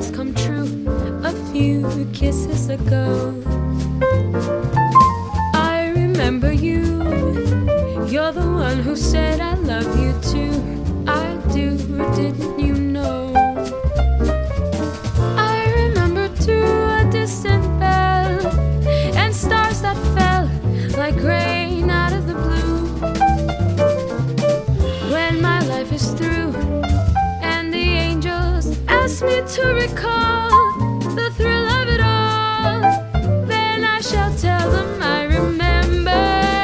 dreams come true a few kisses ago. I remember you, you're the one who said I love you too. I do, didn't you know? I remember too a distant bell and stars that fell like rain out of the blue. When my life is through and the angels ask me to recall the thrill of it all, then I shall tell them I remember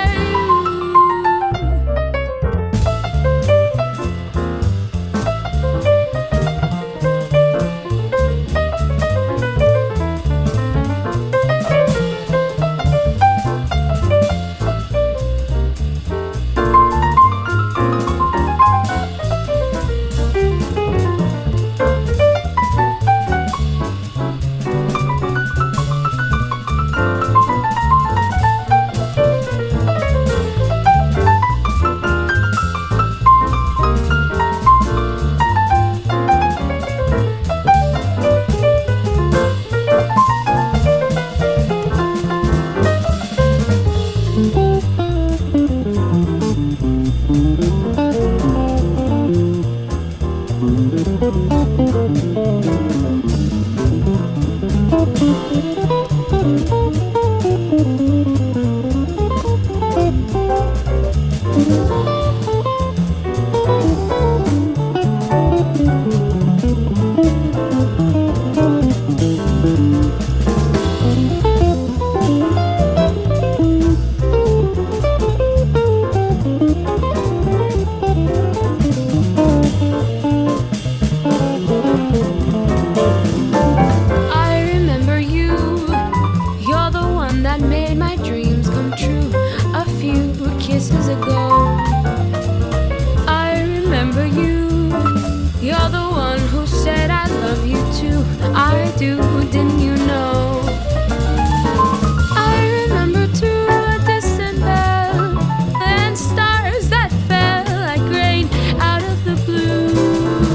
that made my dreams come true a few kisses ago. I remember you, you're the one who said I love you too. I do, didn't you know? I remember too a distant bell and stars that fell like rain out of the blue.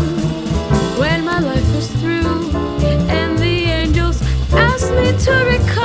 When my life was through and the angels asked me to recall